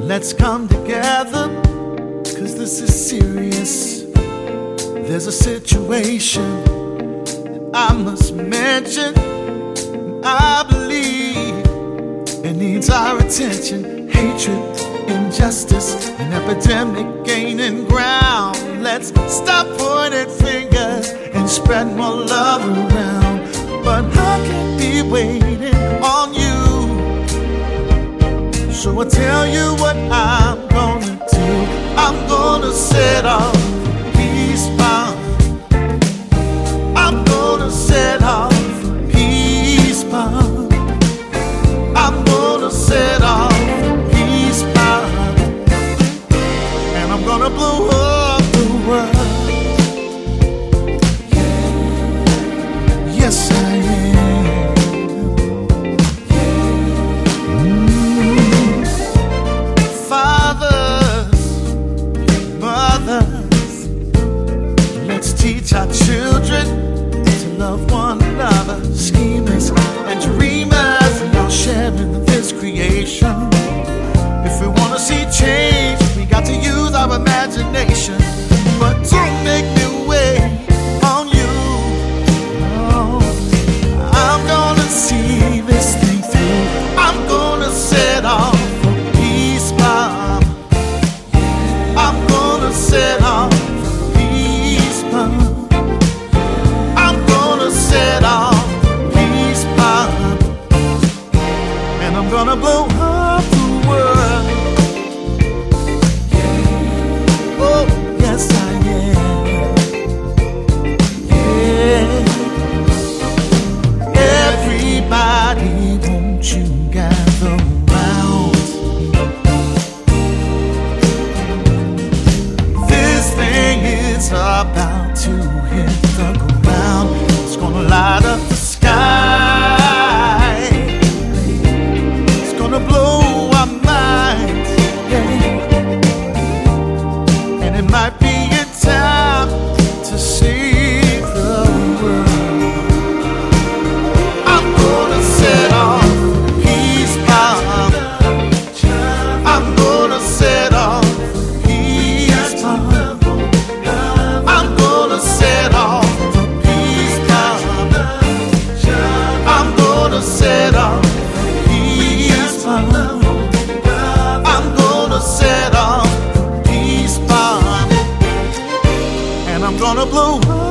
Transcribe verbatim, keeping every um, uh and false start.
Let's come together, cause this is serious. There's a situation that I must mention. I believe it needs our attention. Hatred, injustice, an epidemic gaining ground. Let's stop pointing fingers and spread more love around. But I can't be waiting on you, so I'll tell you what I'm gonna do. I'm gonna set off a peace bomb. I'm gonna set off a peace bomb. I'm gonna set off a peace bomb. And I'm gonna blow up the world. Yes, I am. Mm. Fathers, mothers, let's teach our children to love one another. Schemers and dreamers, and all sharing this creation. If we wanna see change, we got to use our imagination. But don't make me wait on you. No, I'm gonna see this thing through. I'm gonna set off a peace bomb. I'm gonna set off a peace bomb. I'm gonna set off a peace bomb. And I'm gonna blow up the world. Oh, yes I am. Yeah. Everybody, won't you gather round? This thing is about to hit the ground. It's gonna light up the sky. It's gonna blow our minds, yeah. And it might be a time to save the world. I'm gonna set off a peace bomb. I'm gonna set off a peace bomb. I'm gonna set off a peace bomb. I'm gonna set off a peace bomb. I'm gonna set off a peace bomb. And I'm gonna blow up